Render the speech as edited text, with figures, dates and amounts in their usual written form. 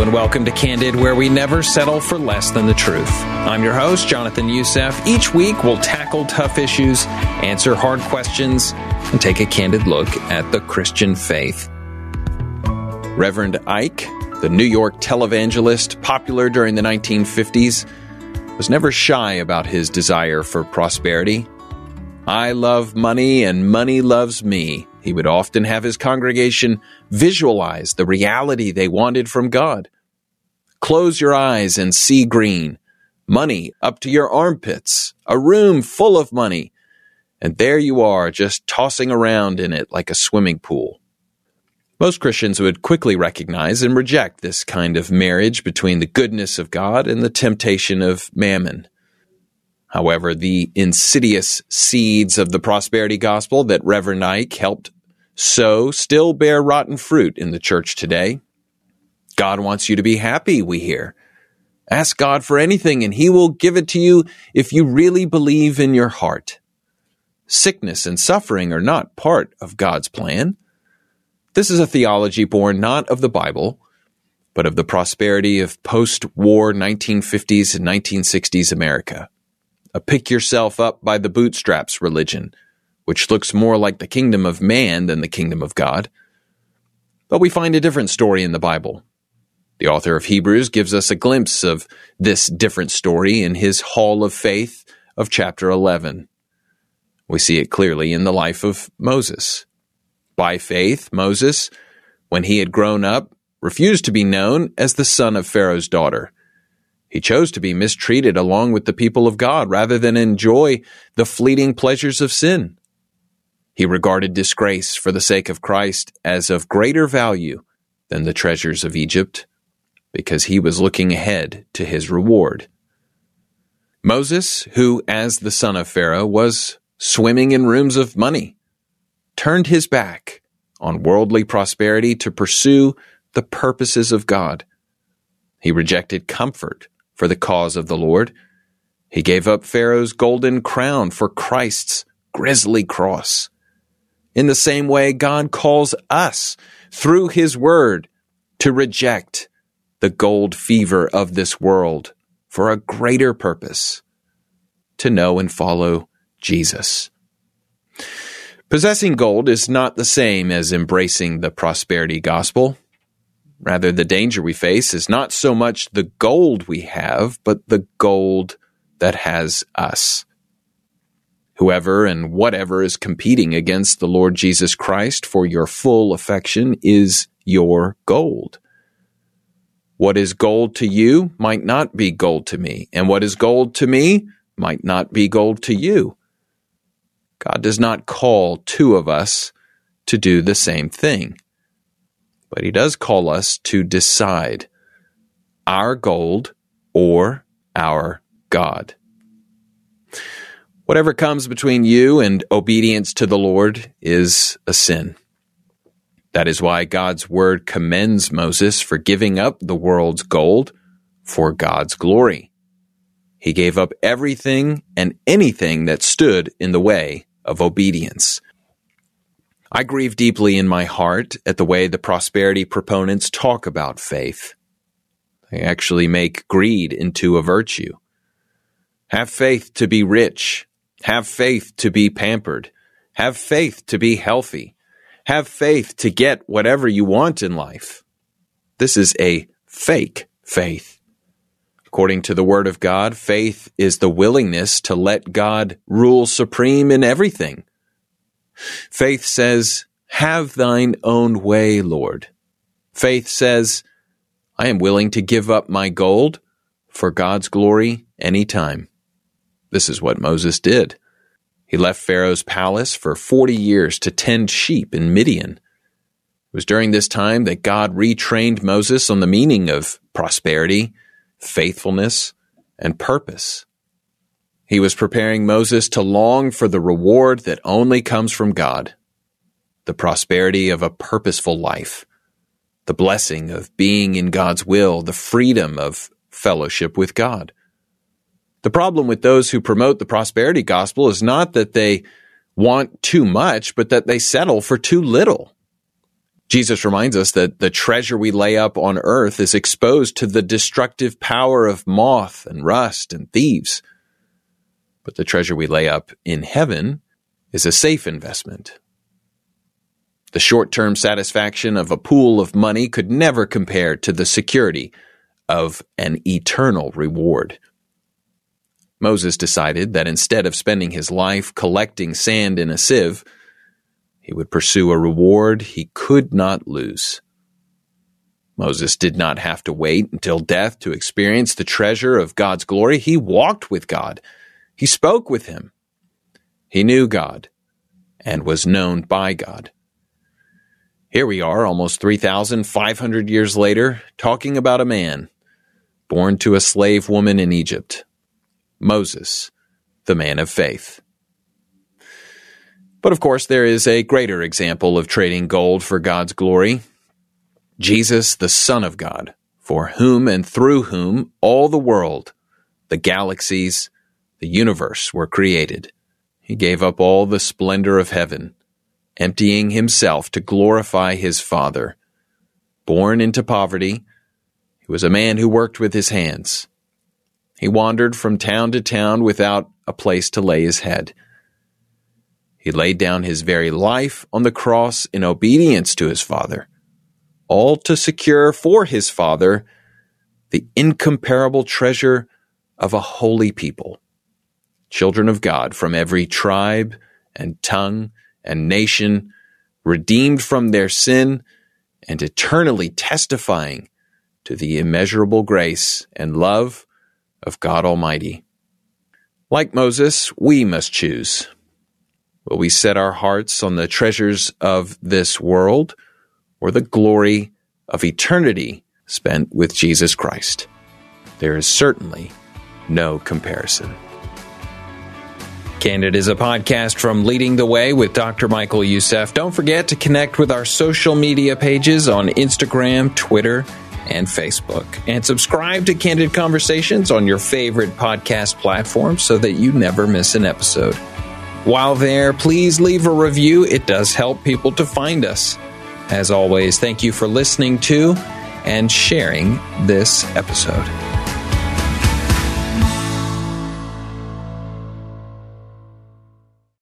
and welcome to Candid, where we never settle for less than the truth. I'm your host, Jonathan Youssef. Each week, we'll tackle tough issues, answer hard questions, and take a candid look at the Christian faith. Reverend Ike, the New York televangelist popular during the 1950s, was never shy about his desire for prosperity. I love money and money loves me. He would often have his congregation visualize the reality they wanted from God. Close your eyes and see green. Money up to your armpits. A room full of money. And there you are, just tossing around in it like a swimming pool. Most Christians would quickly recognize and reject this kind of marriage between the goodness of God and the temptation of mammon. However, the insidious seeds of the prosperity gospel that Reverend Ike helped sow still bear rotten fruit in the church today. God wants you to be happy, we hear. Ask God for anything and He will give it to you if you really believe in your heart. Sickness and suffering are not part of God's plan. This is a theology born not of the Bible, but of the prosperity of post-war 1950s and 1960s America. A pick-yourself-up-by-the-bootstraps religion, which looks more like the kingdom of man than the kingdom of God. But we find a different story in the Bible. The author of Hebrews gives us a glimpse of this different story in his Hall of Faith of chapter 11. We see it clearly in the life of Moses. By faith, Moses, when he had grown up, refused to be known as the son of Pharaoh's daughter. He chose to be mistreated along with the people of God rather than enjoy the fleeting pleasures of sin. He regarded disgrace for the sake of Christ as of greater value than the treasures of Egypt, because he was looking ahead to his reward. Moses, who, as the son of Pharaoh, was swimming in rooms of money, turned his back on worldly prosperity to pursue the purposes of God. He rejected comfort for the cause of the Lord. He gave up Pharaoh's golden crown for Christ's grisly cross. In the same way, God calls us, through His Word, to reject the gold fever of this world for a greater purpose, to know and follow Jesus. Possessing gold is not the same as embracing the prosperity gospel. Rather, the danger we face is not so much the gold we have, but the gold that has us. Whoever and whatever is competing against the Lord Jesus Christ for your full affection is your gold. What is gold to you might not be gold to me, and what is gold to me might not be gold to you. God does not call two of us to do the same thing. But He does call us to decide our gold or our God. Whatever comes between you and obedience to the Lord is a sin. That is why God's word commends Moses for giving up the world's gold for God's glory. He gave up everything and anything that stood in the way of obedience. I grieve deeply in my heart at the way the prosperity proponents talk about faith. They actually make greed into a virtue. Have faith to be rich. Have faith to be pampered. Have faith to be healthy. Have faith to get whatever you want in life. This is a fake faith. According to the Word of God, faith is the willingness to let God rule supreme in everything. Faith says, have thine own way, Lord. Faith says, I am willing to give up my gold for God's glory anytime. This is what Moses did. He left Pharaoh's palace for 40 years to tend sheep in Midian. It was during this time that God retrained Moses on the meaning of prosperity, faithfulness, and purpose. He was preparing Moses to long for the reward that only comes from God, the prosperity of a purposeful life, the blessing of being in God's will, the freedom of fellowship with God. The problem with those who promote the prosperity gospel is not that they want too much, but that they settle for too little. Jesus reminds us that the treasure we lay up on earth is exposed to the destructive power of moth and rust and thieves. But the treasure we lay up in heaven is a safe investment. The short-term satisfaction of a pool of money could never compare to the security of an eternal reward. Moses decided that instead of spending his life collecting sand in a sieve, he would pursue a reward he could not lose. Moses did not have to wait until death to experience the treasure of God's glory. He walked with God. He spoke with him. He knew God and was known by God. Here we are, almost 3,500 years later, talking about a man born to a slave woman in Egypt, Moses, the man of faith. But of course, there is a greater example of trading gold for God's glory. Jesus, the Son of God, for whom and through whom all the world, the galaxies, the universe were created. He gave up all the splendor of heaven, emptying himself to glorify his Father. Born into poverty, he was a man who worked with his hands. He wandered from town to town without a place to lay his head. He laid down his very life on the cross in obedience to his Father, all to secure for his Father the incomparable treasure of a holy people, children of God from every tribe and tongue and nation, redeemed from their sin and eternally testifying to the immeasurable grace and love of God Almighty. Like Moses, we must choose. Will we set our hearts on the treasures of this world or the glory of eternity spent with Jesus Christ? There is certainly no comparison. Candid is a podcast from Leading the Way with Dr. Michael Youssef. Don't forget to connect with our social media pages on Instagram, Twitter, and Facebook. And subscribe to Candid Conversations on your favorite podcast platform so that you never miss an episode. While there, please leave a review. It does help people to find us. As always, thank you for listening to and sharing this episode.